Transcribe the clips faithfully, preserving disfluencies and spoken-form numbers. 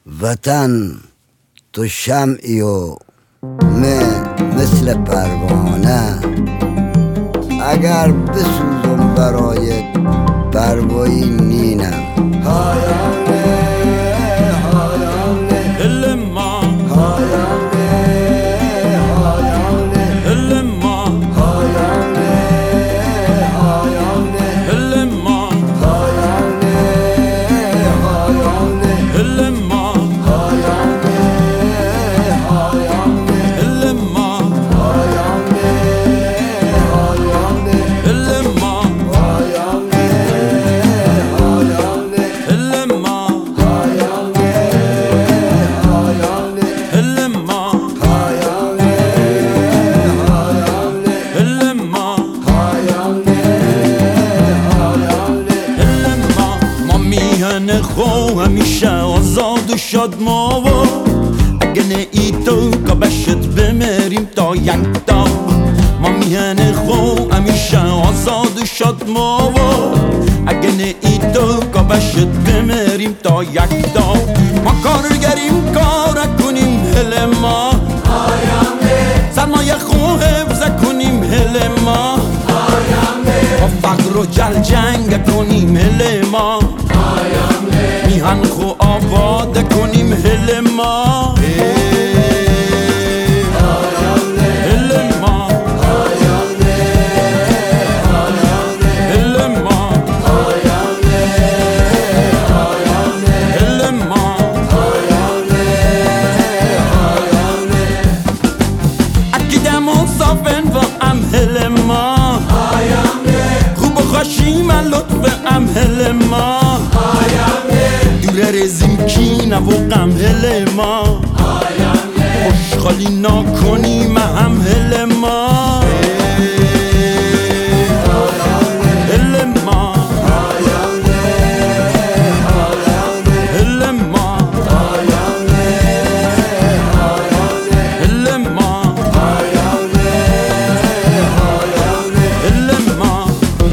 وطن تو شمعی و من مثل پروانه، اگر بسوزم برای پروایی نینم. هایانه هایانه دل ما، هایانه هایانه دل ما، هایانه هایانه دل ما، هایانه هایانه دل ما، هایانه هایانه دل ما، هایانه هایانه دل ما، هایانه هایانه دل ما، هایانه هایانه دل ما، هایانه هایانه دل ما، هایانه هایانه دل ما. ما میهن خو همیشه آزاد و شاد ما و اگه نه ای تو که بشت بمیریم تا یک تا. ما میهن خو همیشه آزاد و شاد ما و اگه نه ای تو که بشت بمیریم تا یک تا. ما کارگریم کار کنیم هل ما، سرمایه خو حفظ کنیم هل ما، با فقر و جل جنگ کنیم هل ما، میهن خو آباد کنیم هل ما، هل ما، هل ما، هل ما. اکیدم و صافن و ام هل ما، خوب و خوشیم لطف ام هل ما، دور رزیم کینه و غم هل ما، خوشخالی نکنیم هم هل ما، هل ما، هل ما، هل ما، هل ما.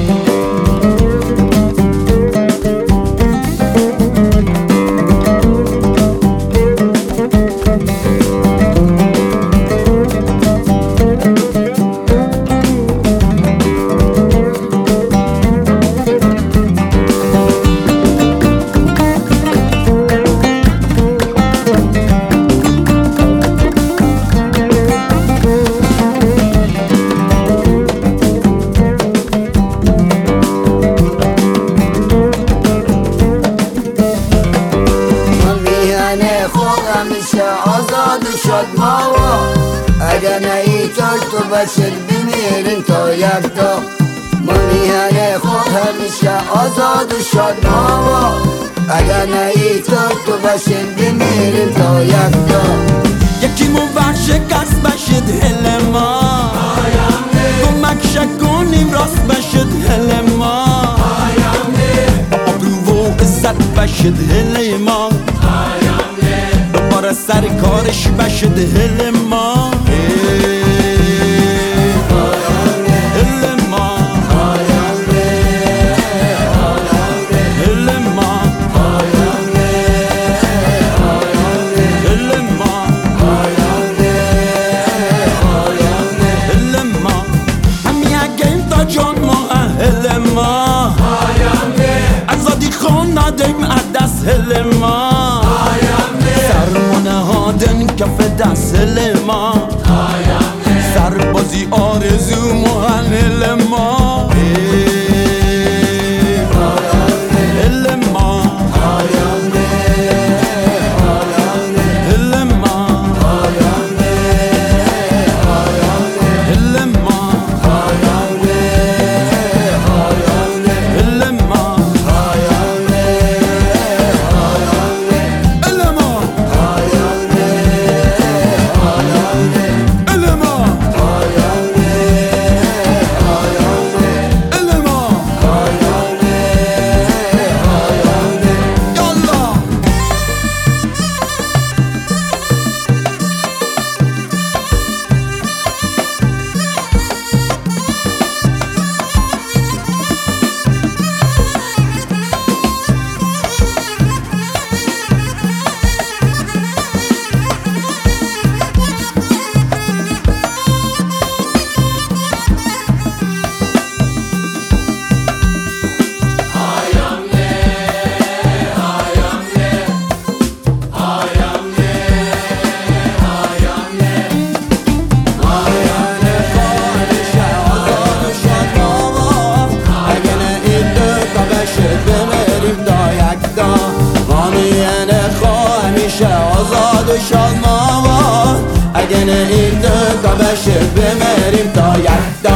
آزاد شد ما و اگر نهی تو تو بشد بمیریم تا یک تا. ما میهن خود همیشه آزاد شد ما و اگر نهی تو تو بشد بمیریم تا یک تا. یکی مو شکست بشد هل ما، کمک شکنیم راست بشد هل ما، آبرو و عزت بشد هل ما، دوباره سر کارش بشد هل ما، هل ما، هل ما، هل ما، هل ما. هم یکیم تا جان ما هل ما، ازادی خون ندیم عدس هل ما، سرمانه هادن کف دست هل ما، سربازی آرزو موهن هل ما، هل ما، هل ما، هل ما، هل ما. هایانه همیشه آزاد و شاد ما. اگه نه این تو بشه بمیریم تا یک